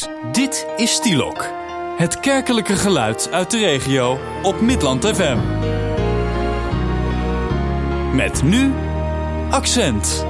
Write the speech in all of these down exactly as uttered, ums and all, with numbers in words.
Dit is Stielok. Het kerkelijke geluid uit de regio op Midland F M. Met nu Accent.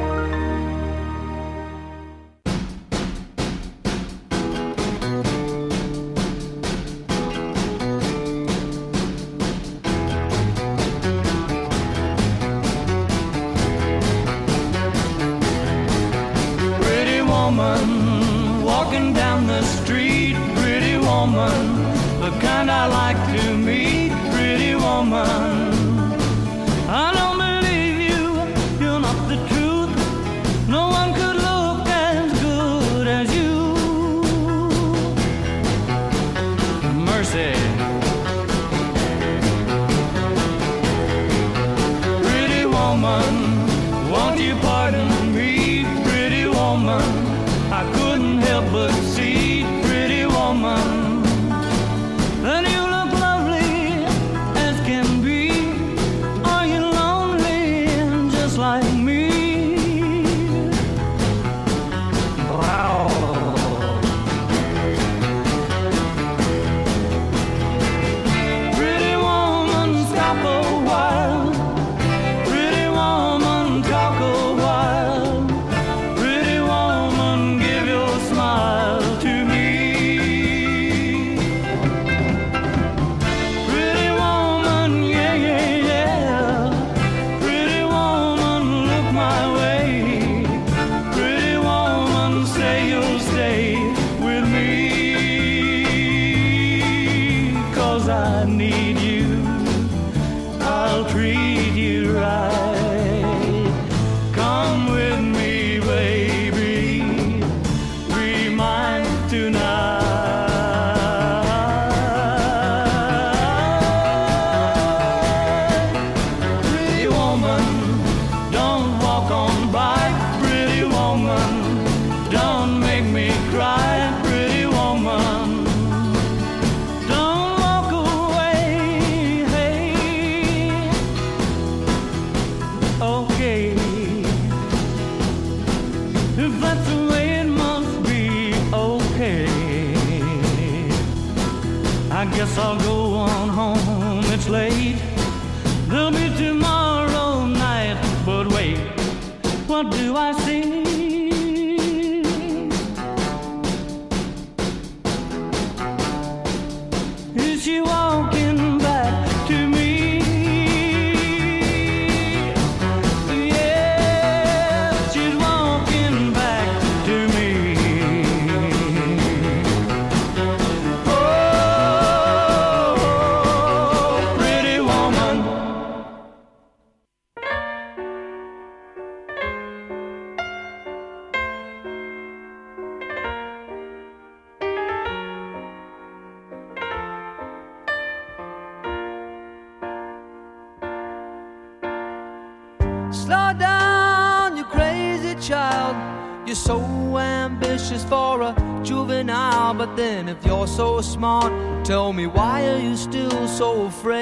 Slow down, you crazy child. You're so ambitious for a juvenile. But then if you're so smart, tell me, why are you still so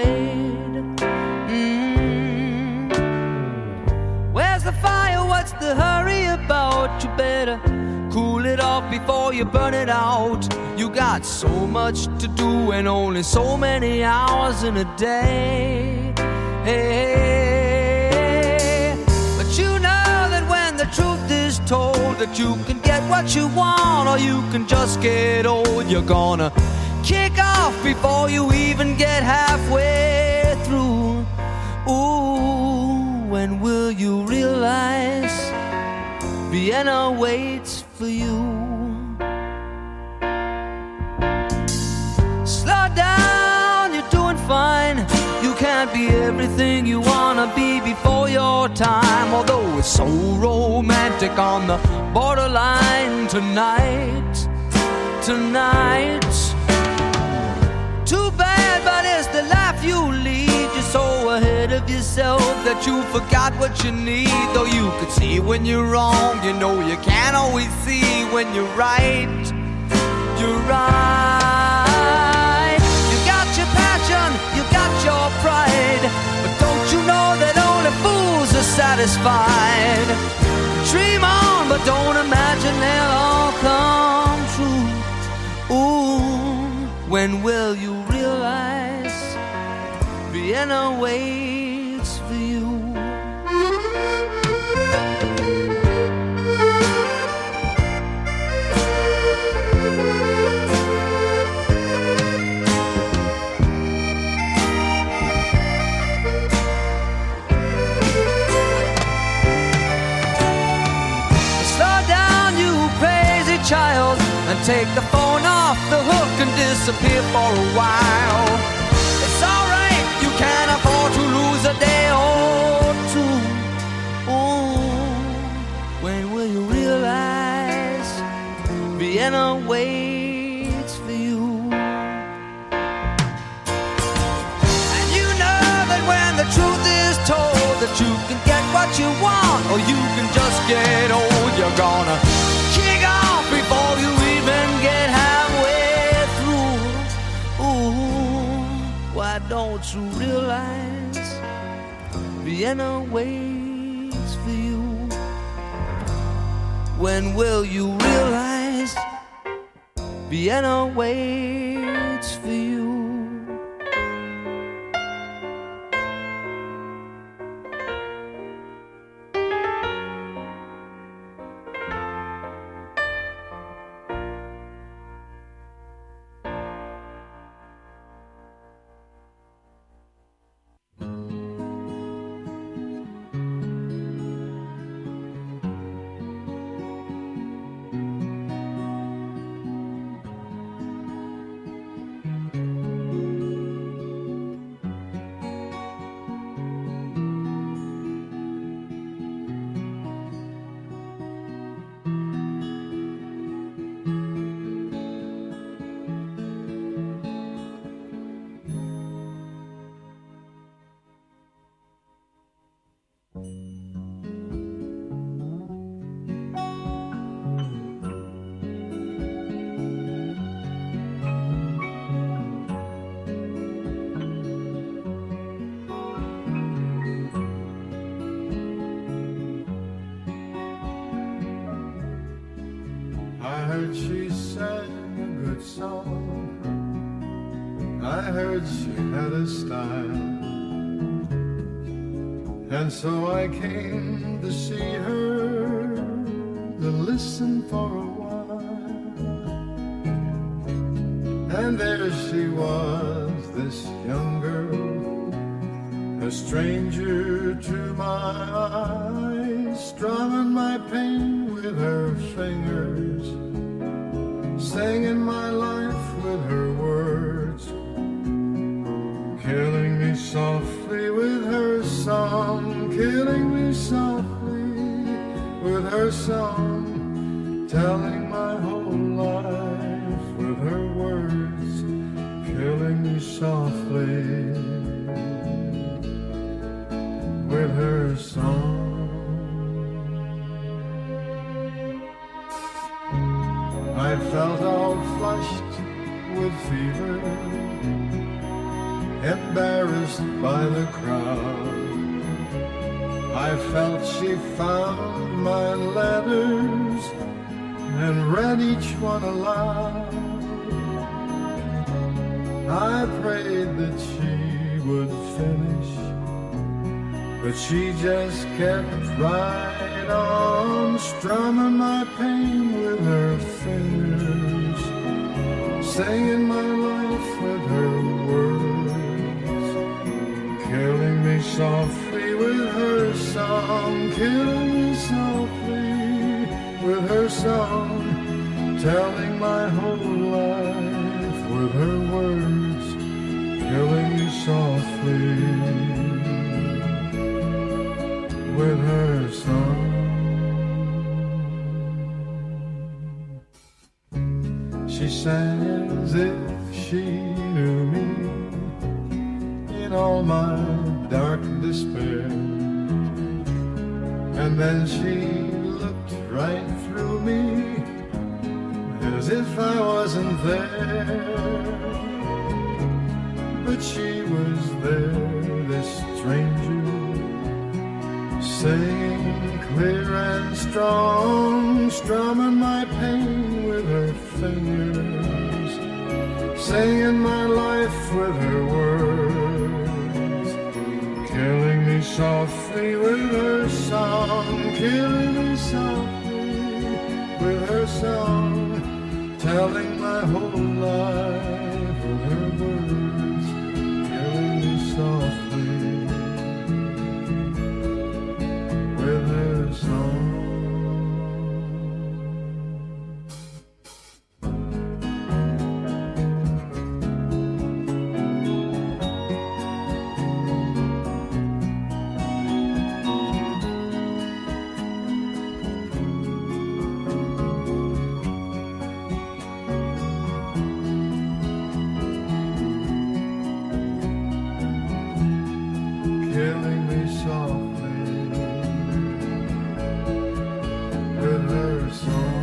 afraid? Mm. Where's the fire? What's the hurry about? You better cool it off before you burn it out. You got so much to do and only so many hours in a day. Hey, hey. But you know that when the truth is told, that you can get what you want or you can just get old. You're gonna kick off before you even get halfway through. Ooh, when will you realize Vienna waits for you? Slow down, you're doing fine. You can't be everything you wanna be before your time. Although it's so romantic on the borderline tonight, tonight. Too bad, but it's the life you lead. You're so ahead of yourself that you forgot what you need. Though you could see when you're wrong, you know you can't always see when you're right. You're right. You got your passion, you got your pride, but don't you know that only fools are satisfied? Dream on, but don't imagine they'll all come true. Ooh, when will you realize Vienna waits for you? Child, and take the phone off the hook and disappear for a while. It's alright, you can't afford to lose a day or two. Ooh, when will you realize Vienna waits for you? And you know that when the truth is told, that you can get what you want, or you can just get old. You're gonna kick off before you even get halfway through. Ooh, why don't you realize Vienna waits for you? When will you realize Vienna waits for you? She sang a good song. I heard she had a style, and so I came to see her, to listen for a while. And there she was, this young girl, a stranger to my eyes, strumming my pain with her fingers, singing my life with her words, killing me softly with her song, killing me softly with her song, telling my whole life with her words, killing me softly with her song. I felt all flushed with fever, embarrassed by the crowd. I felt she found my letters and read each one aloud. I prayed that she would finish, but she just kept right on, strumming my pain with her fingers, singing my life with her words, killing me softly with her song, killing me softly with her song, telling my whole life with her words, killing me softly with her song. She sang as if she knew me in all my dark despair, and then she looked right through me as if I wasn't there. But she was there, this stranger, singing clear and strong, strumming my pain with her fingers, singing my life with her words, killing me softly with her song, killing me softly with her song, telling my whole life with her words, killing me softly with her song. Killing me softly with her song.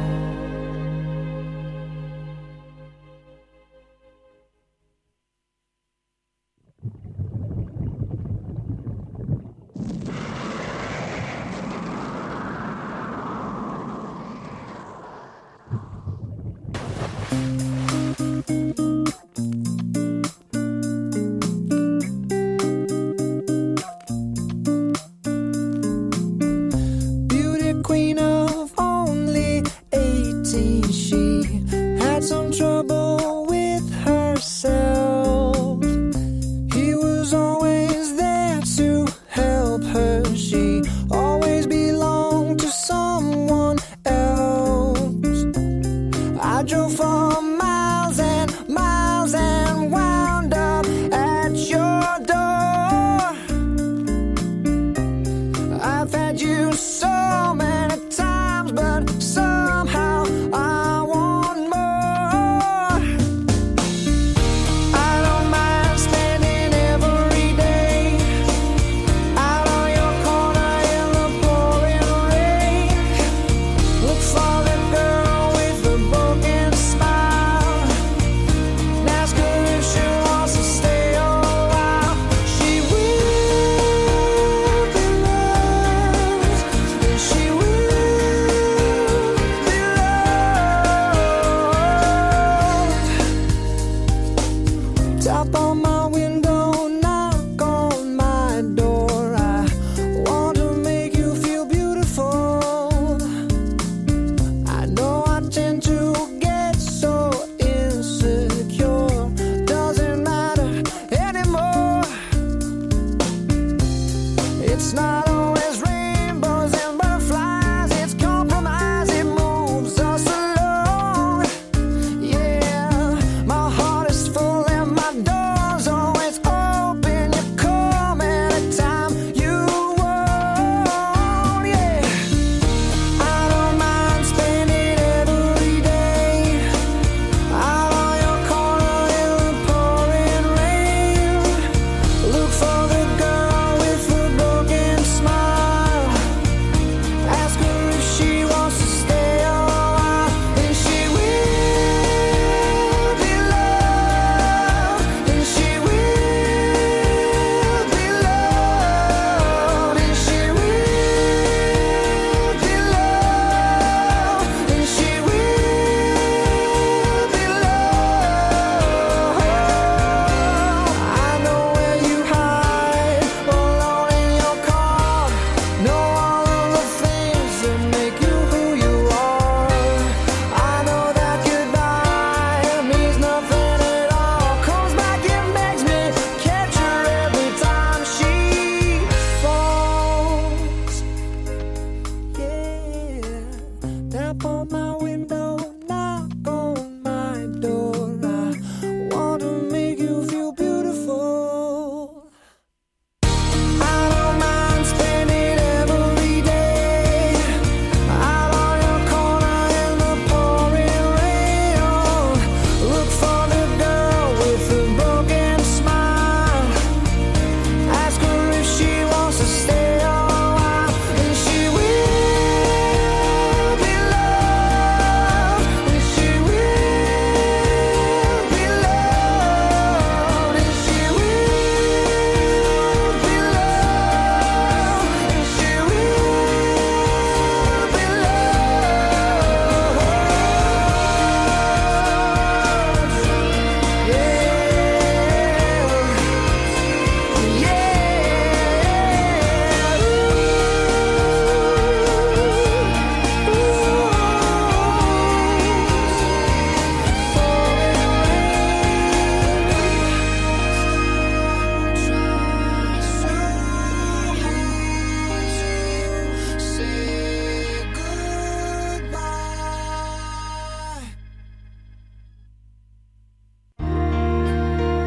Queen of only eighteen, she had some trouble with herself. He was always there to help her. She always belonged to someone else. I drove for my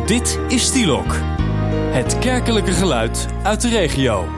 Dit is Stielok. Het kerkelijke geluid uit de regio.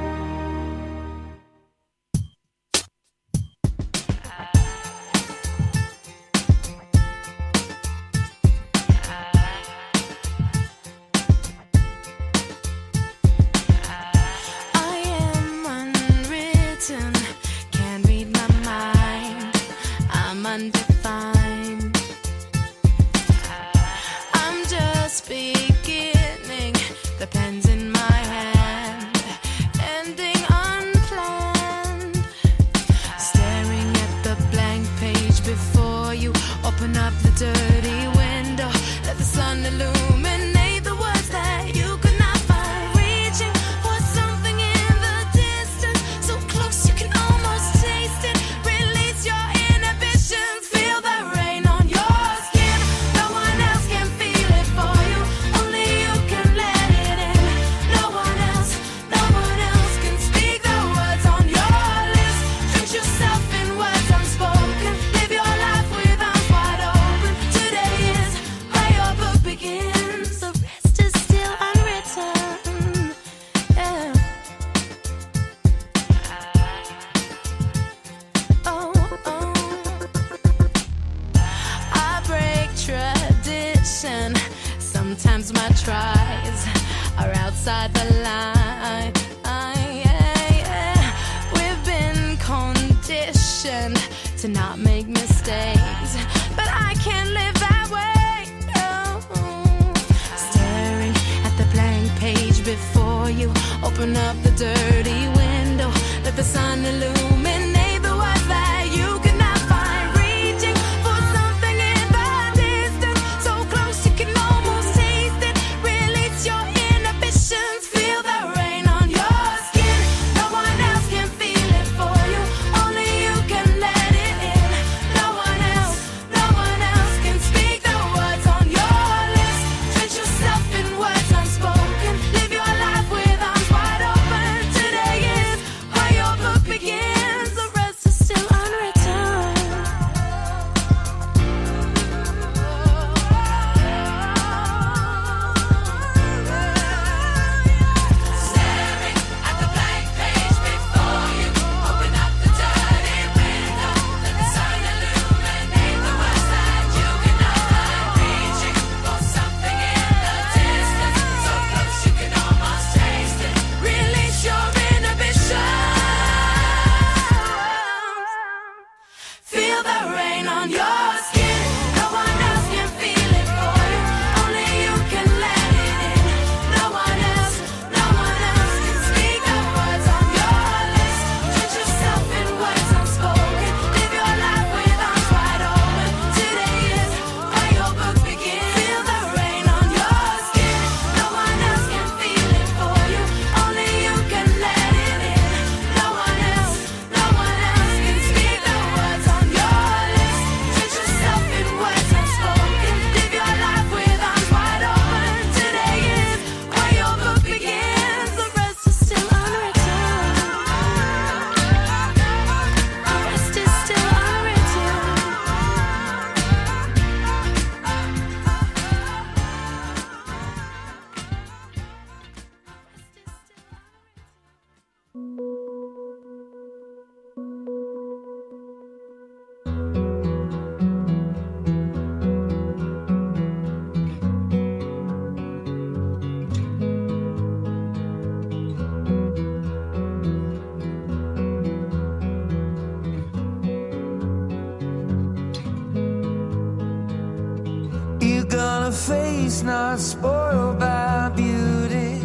Not spoiled by beauty.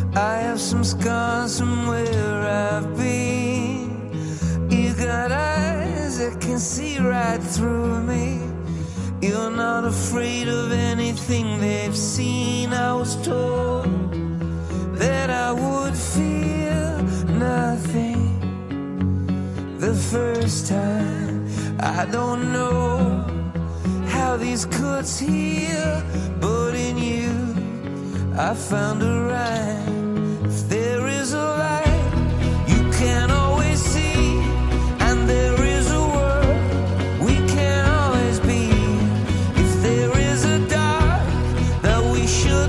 I have some scars from where I've been. You got eyes that can see right through me. You're not afraid of anything they've seen. I was told that I would feel nothing the first time. I don't know how these cuts heal, but in you I found a rhyme. If there is a light you can always see, and there is a world we can always be. If there is a dark that we should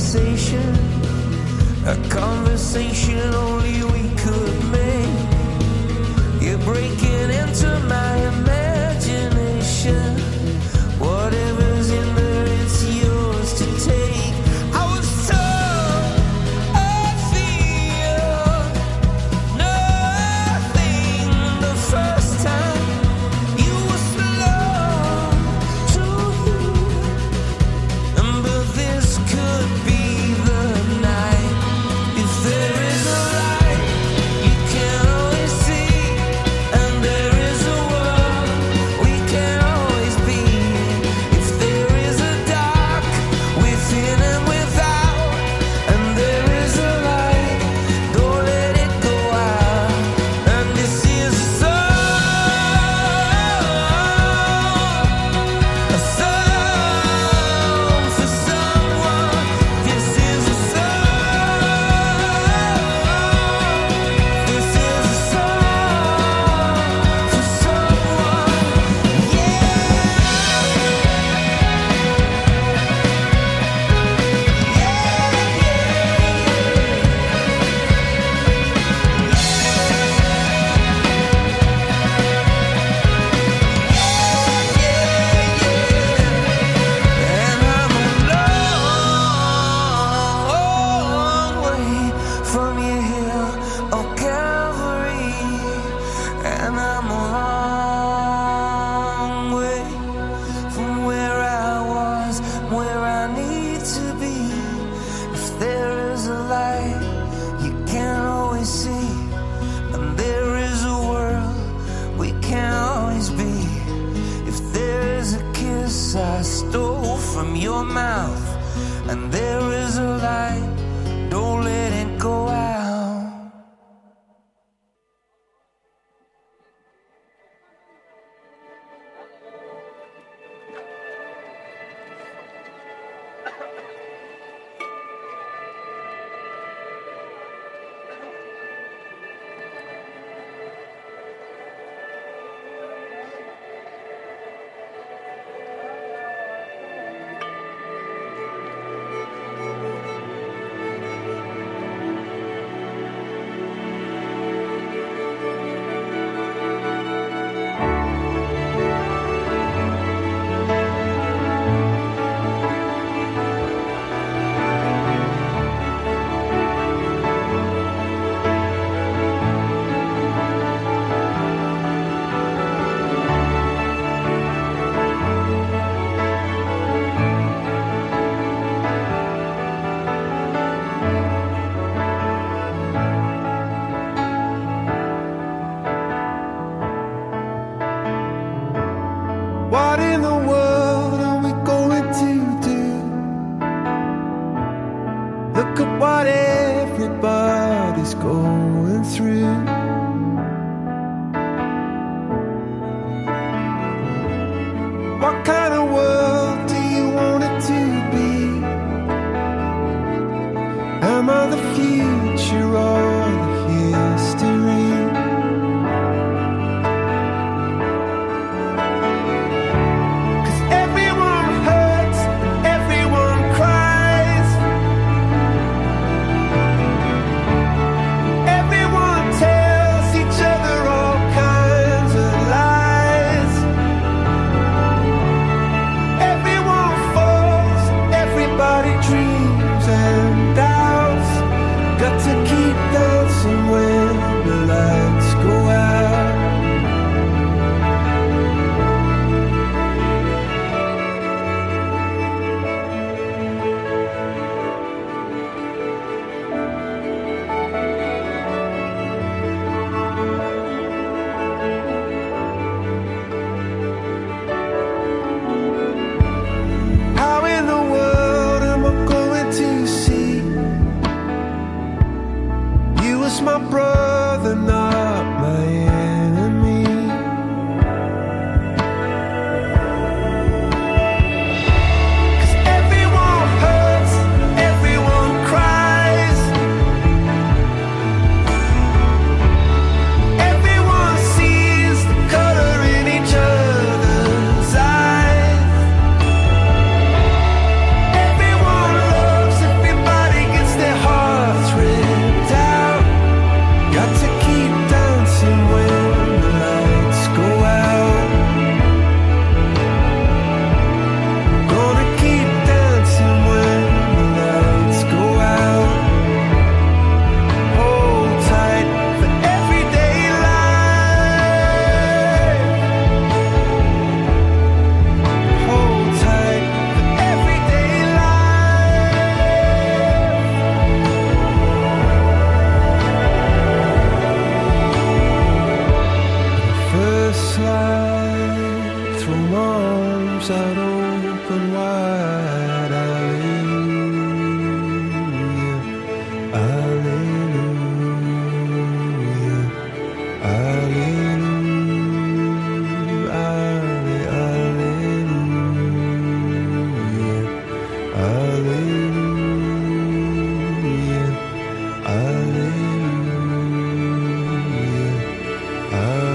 sensation, a conversation only we could make. You're breaking into my imagination. Whatever's in there, it's yours to take. I was told I feel nothing the first time. You were slow to hear, but this could be the night. If there is a light you can always see, and there is a world we can always be. If there is a dark within and without, and there is a light, don't let it go out. And this is a song, a song for someone. This is a song, this is a song for someone. And I'm a long way from your hill of Calvary, and I'm a long way from where I was, where I need to be. If there is a light you can always see, and there is a world we can always be. If there is a kiss I stole from your mouth, and there is a light, don't let it go out. Alleluia, alleluia,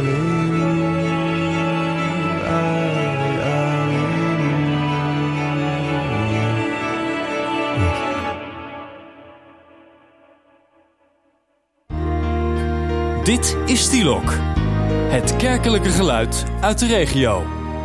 alleluia. Dit is Stilok, het kerkelijke geluid uit de regio.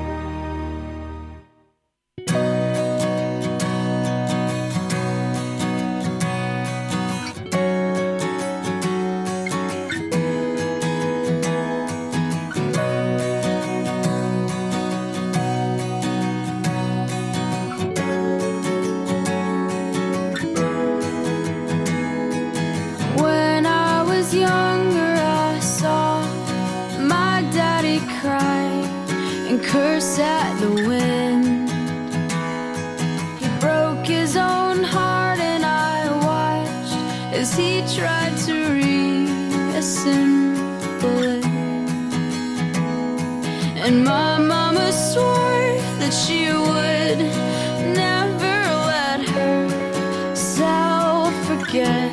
When I was younger, I saw my daddy cry and curse at the wind. He broke his own heart, and I watched as he tried to reassemble it. And my mama swore that she would never let herself forget.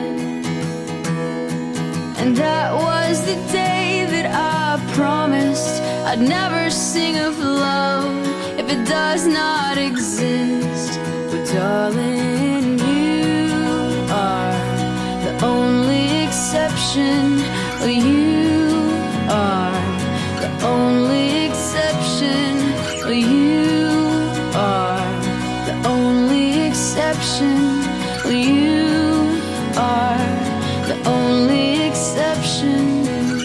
And that was the day that I promised I'd never sing of love if it does not exist. But darling, you are the only exception. You are the only exception. You are the only exception. You are the only exception.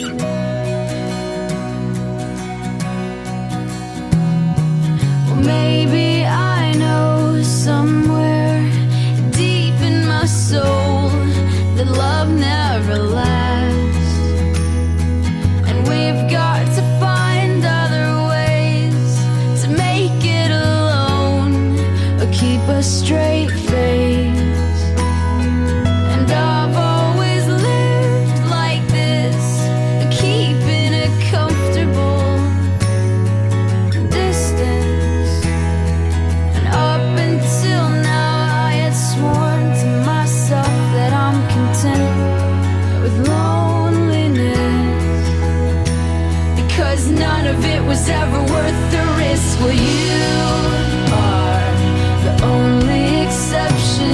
Well, maybe I know somewhere deep in my soul that love never lasts, and we've got to find other ways to make it alone or keep a straight face. And I've always lived like this, keeping a comfortable distance. And up until now I had sworn to myself that I'm content with loneliness, because none of it was ever worth the risk. Well, you are the only exception.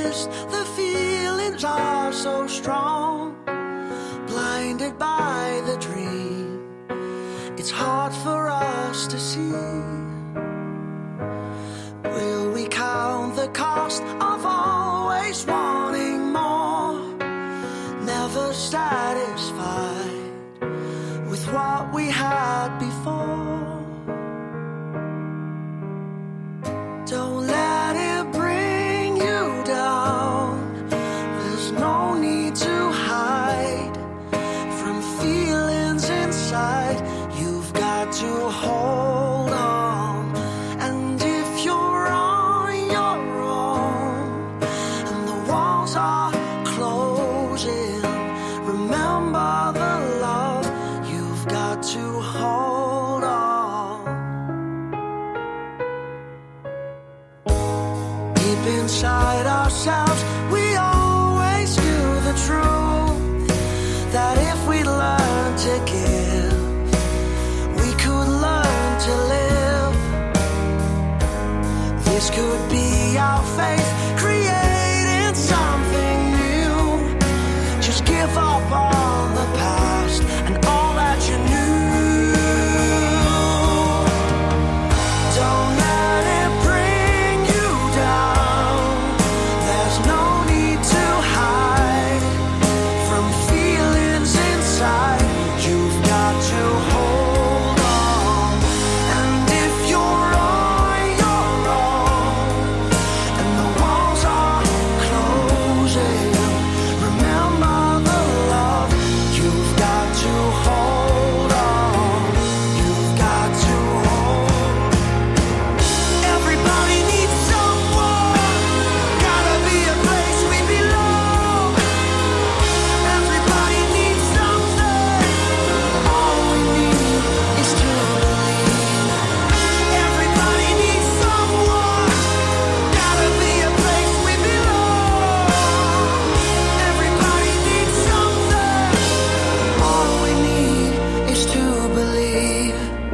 noticed the feelings are so strong. Blinded by the dream, it's hard for us to see. Will we count the cost of always wanting more? Never satisfied with what we had before. Don't let it bring you down. There's no need to hide from feelings inside. You've got to hold on. And if you're on your own and the walls are closing, remember the love. You've got to hold on. Deep inside ourselves, we always knew the truth, that if we learn to give, we could learn to live. This could be our faith, creating something new. Just give up on the past and all that you knew. Don't let it bring you down. There's no need to hide from feelings inside. You've got to hold on. And if you're on your own and the walls are closing, remember the love. You've got to hold on. You've got to hold. Everybody needs someone. Gotta be a place we belong. Everybody needs something. All we need is to believe. Everybody needs someone. Gotta be a place we belong. Everybody needs something. All we need is to believe.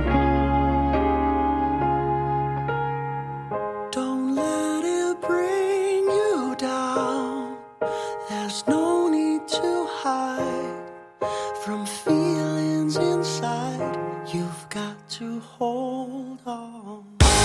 Don't let it bring you down. There's no need to hide from feelings inside. You've got to hold on.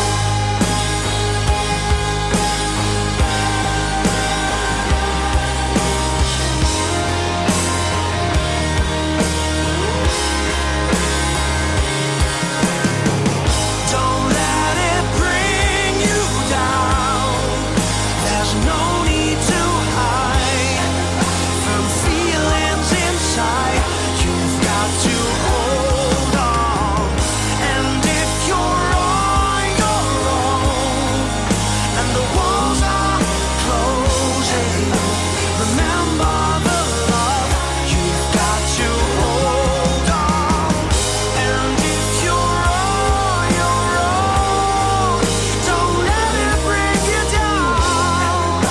Don't let it bring you down. There's no need to hide from feelings inside. You've got to hold on. And if you're on your own and the walls are closing, remember the love. You've got to hold on. And if you're on your own, don't let it bring you down.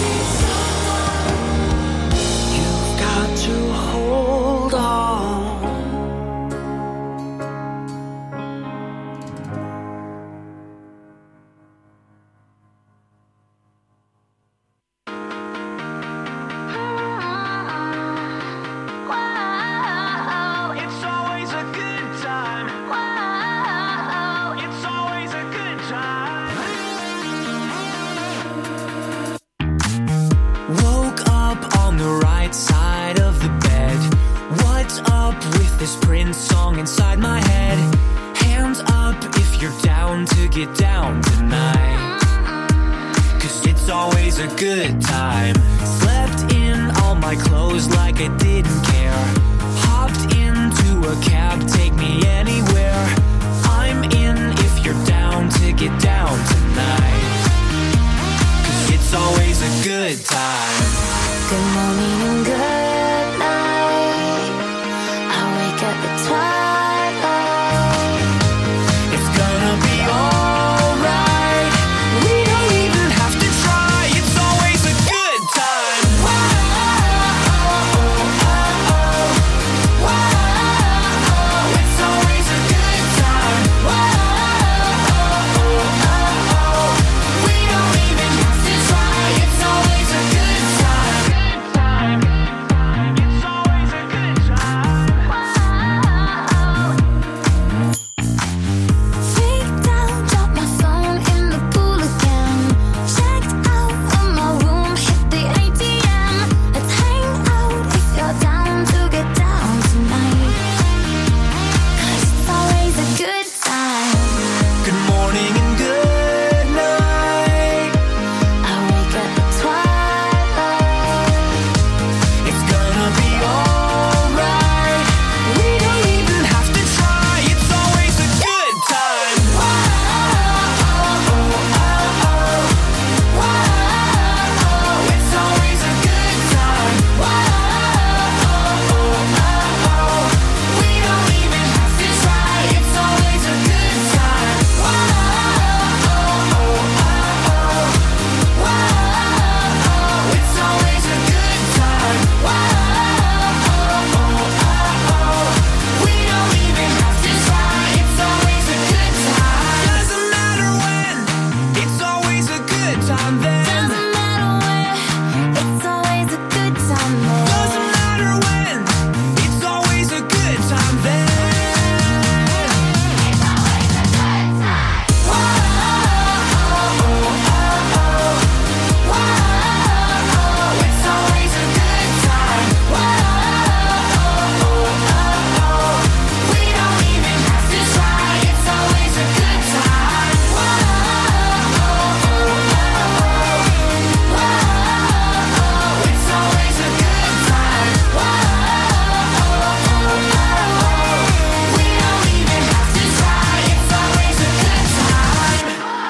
You've got to hold on. Wow, it's always a good time. Wow, it's always a good time. Woke up on the right side of the bed. What's up with this Prince song inside my head? Hands up if you're down to get down tonight. Cause it's always a good time. Slept in all my clothes like I didn't care. Hopped into a cab, take me anywhere. I'm in if you're down to get down tonight. Cause it's always a good time. Good morning and good night. I wake up at twilight. It's gonna be alright. We don't even have to try. It's always a good time. It's always a good time. We don't even have to try. It's always a good time then. Doesn't matter where, it's always a good time there. Doesn't matter when, it's always a good time then. It's always a good time. Whoa, oh, oh, oh. Whoa, it's always a good time. Whoa, oh, oh, oh. We don't even have to try. It's always a good time. Whoa, oh, oh, oh. Whoa, it's always a good time. Whoa, oh, oh, oh. We don't even have to try. It's always a good time.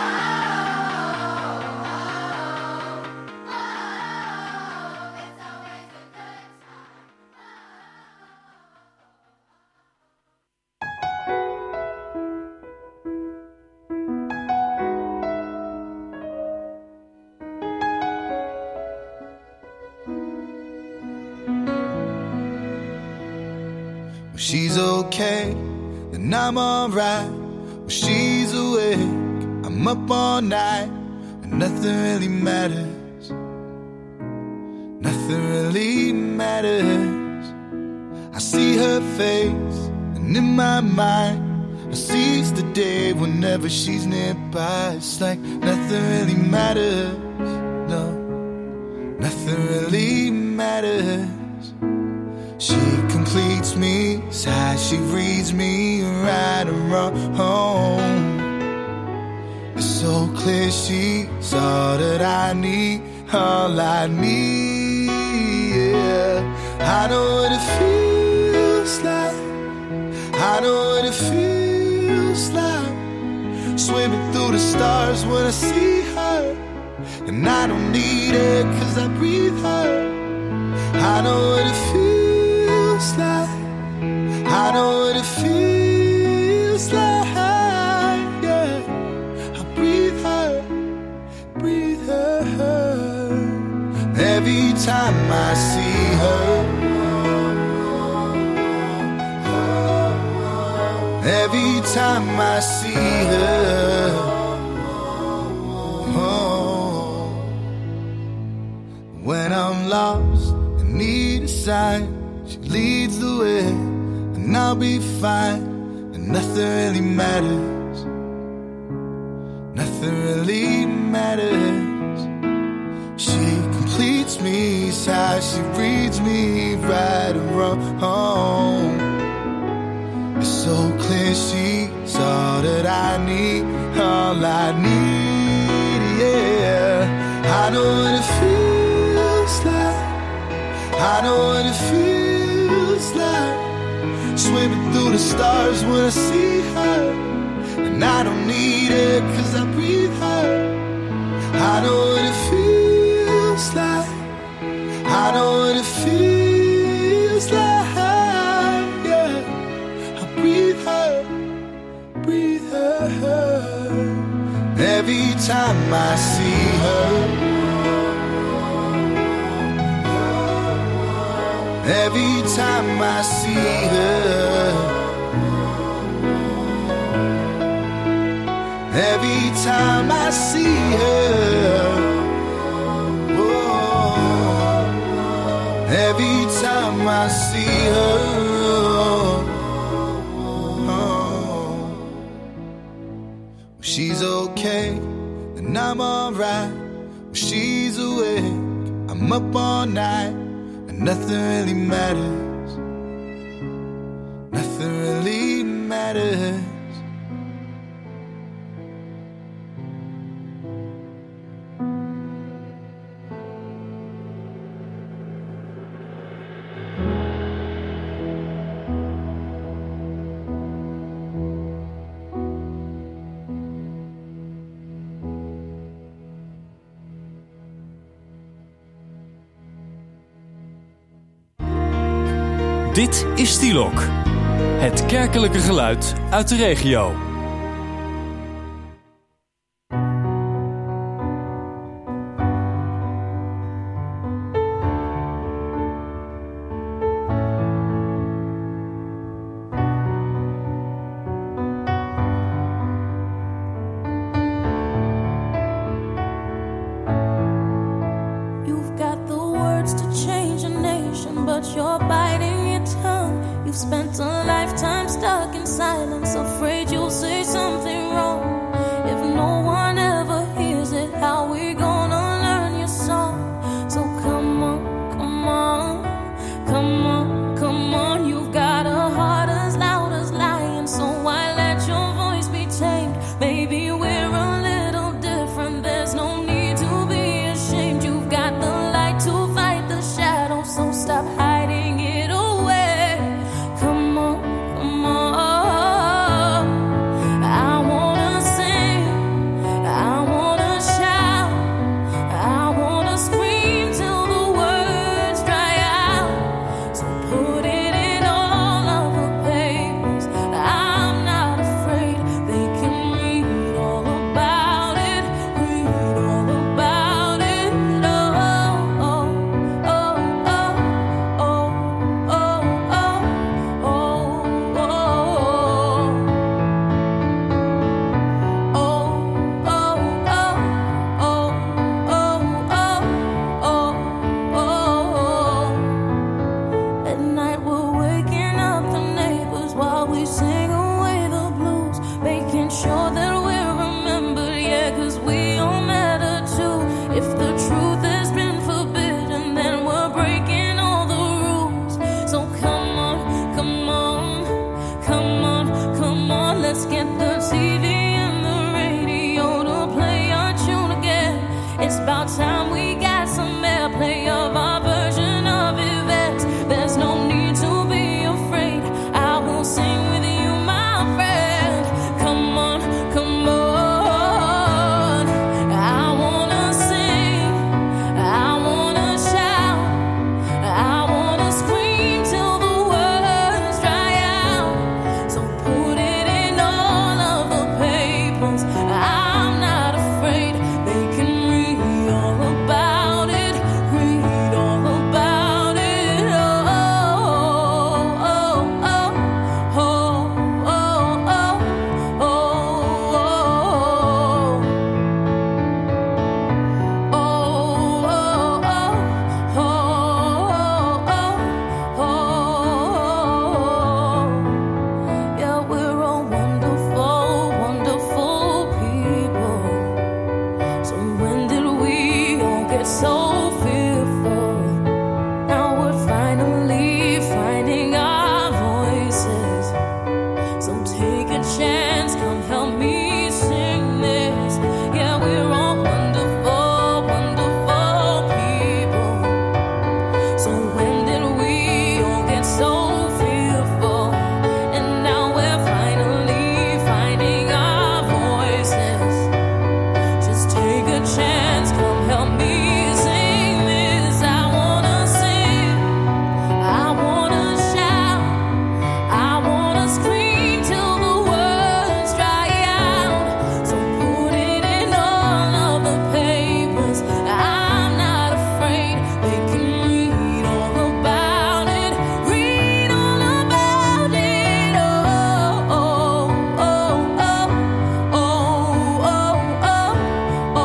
When she's okay, then I'm alright. When she's awake, I'm up all night. And nothing really matters. Nothing really matters. I see her face, and in my mind I seize the day whenever she's nearby. It's like nothing really matters. No, nothing really matters. She completes me, sighs, she reads me right and wrong. It's so clear she's all that I need, all I need, yeah. I know what it feels like, I know what it feels like. Swimming through the stars when I see her, and I don't need it cause I breathe her. I know what it feels like, I know what it feels like, yeah. I breathe her, breathe her. Every time I see her, every time I see her, oh. When I'm lost and need a sign, she leads the way, and I'll be fine, and nothing really matters. Nothing really matters. She completes me, sighs, she reads me right and wrong. It's so clear she's all that I need, all I need, yeah. I know what it feels like, I know what it feels like. Swimming through the stars when I see her, and I don't need it cause I breathe her. I know what it feels like, I know what it feels like, yeah. I breathe her, breathe her. Every time I see her, every time I see her, every time I see her, oh, every time I see her, oh. When she's okay, then I'm alright. When she's awake, I'm up all night. Nothing really matters. Nothing really matters. Dit is Stilok, het kerkelijke geluid uit de regio. you're biting your tongue. You've spent a lifetime stuck in silence, afraid you'll say something wrong. If no one ever hears it, how we gonna learn your song? So come on, come on, come on, come on. You've got a heart as loud as lion, so why let your voice be tamed? Maybe we're a little different, there's no need to be ashamed. You've got the light to fight the shadow, so stop hiding it away. Come on, come on. I wanna sing, I wanna shout, I wanna scream till the words dry out. So put it in all of the papers, I'm not afraid. They can read all about it, read all about it. Oh, oh, oh, oh, oh, oh, oh, oh, oh, oh. At night we're waking up the neighbors while we sing away the blues, making sure that we're remembered, yeah, 'cause we all matter too. If the truth has been forbidden, then we're breaking all the rules. So come on, come on, come on, come on, let's get the T V and the radio to play our tune again. It's about time we got some airplay of our version of events. There's no need to be afraid, I will sing with you, my friend. Come on, come on. I wanna sing, I wanna shout, I wanna scream till the words dry out. So put it in all of the papers, I'm not afraid. They can read all about it, read all about it. Oh, oh, oh, oh, oh, oh, oh, oh, yeah, we're all wonderful, wonderful people. So when did we all get so fearful? Now we're finally finding our voices. So take a chance, come help me sing this. Yeah, we're all wonderful, wonderful people. So when did we all get so fearful? And now we're finally finding our voices. Just take a chance, come help me sing this. I wanna sing, I wanna shout, I wanna scream till the words dry out. So put it in all of the papers, I'm not afraid. They can read all about it, read all about it. Oh, oh, oh, oh, oh, oh, oh, oh,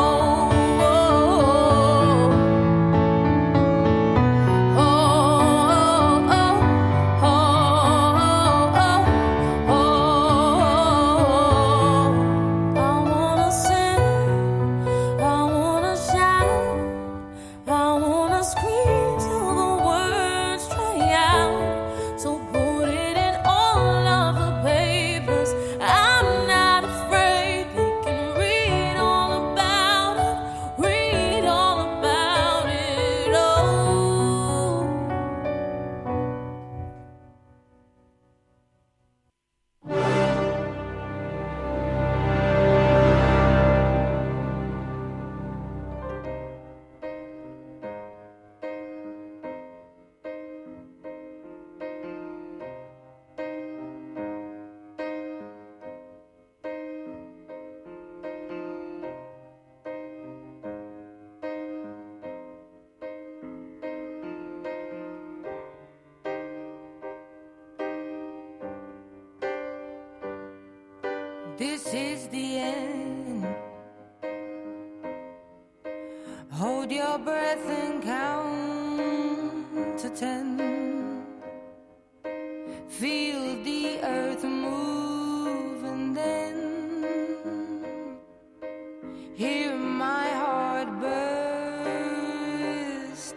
I wanna sing, I wanna shout, I wanna scream till the words dry out. So put it in all of the papers, I'm not afraid. They can read all about it, read all about it. Oh. This is the end. Hold your breath and count to ten. feel the earth move and then hear my heart burst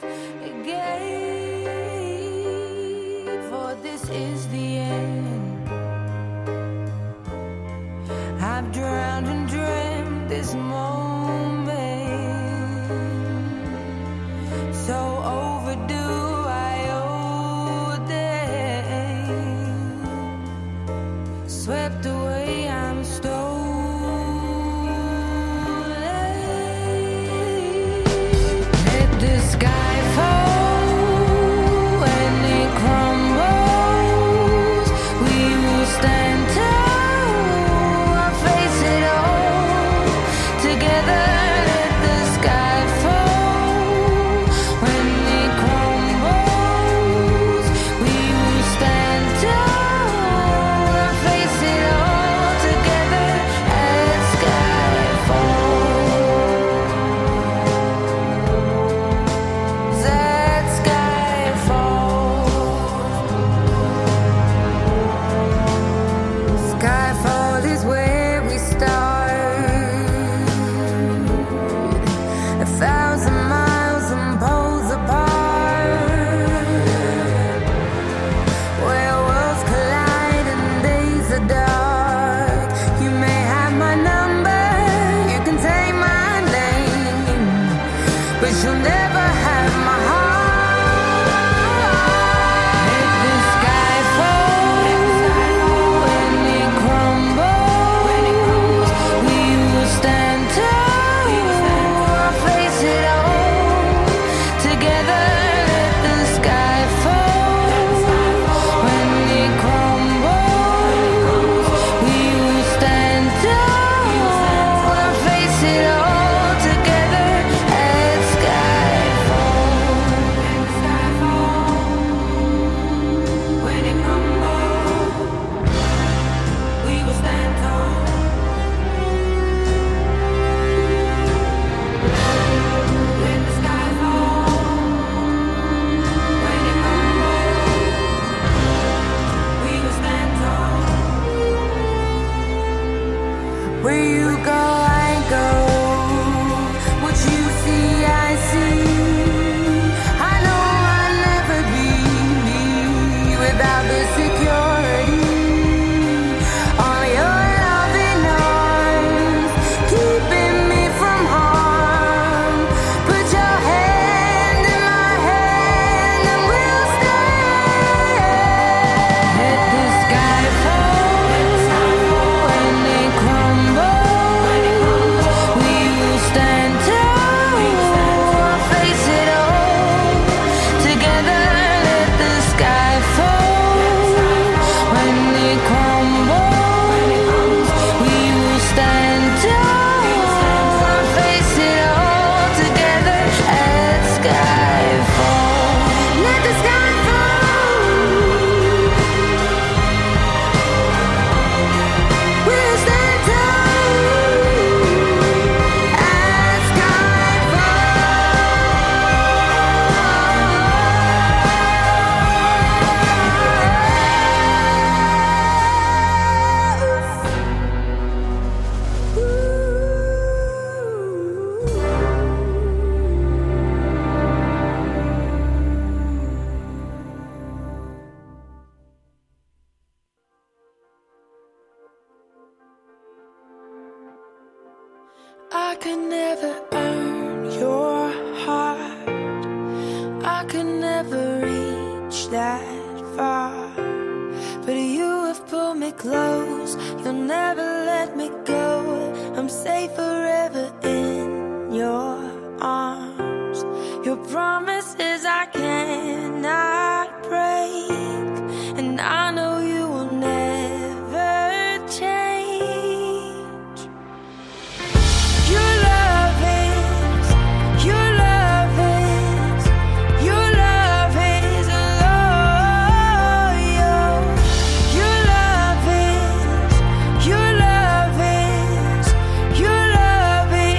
again, for this is the end. I've drowned and dreamt this moment, so overdue I owe them. Swept away, I'm stolen. Let the sky fall when it crumbles. We will stand tall, I'll face it all together. Let the sky fall when it crumbles. We will stand tall, I'll face it all together. As sky falls, as sky falls. Skyfall is where we start. A thousand miles and poles apart, where worlds collide and days are dark. You may have my number, you can take my name, but you'll never have my heart. Let the sky fall when it crumbles. We will stand tall, I'll face it all together. Let the sky fall when it crumbles. We will stand tall, I'll face it all together. As sky falls, when it crumbles, we will stand tall. When the sky falls, when it crumbles, we will stand tall. Where you go, I go. What you see, I see. I know I'll never be without the security. All your loving arms keeping me from harm. Put your hand in my hand and we'll stand. Let the sky fall when it crumbles. We will stand tall, I'll face it all together. Let the sky fall when it crumbles. We will stand tall, I'll face it all together. As sky falls, let the sky fall. We'll stand tall as sky I could never earn your heart. I could never reach that far. But you have pulled me close. You'll never let me go. I'm safe forever in your arms. Your promises I cannot break, and I know you will never change. Your love is, your love is, your love is loyal. Your love is, your love is, your love is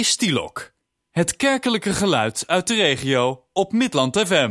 is Stielok. Het kerkelijke geluid uit de regio op Midland F M.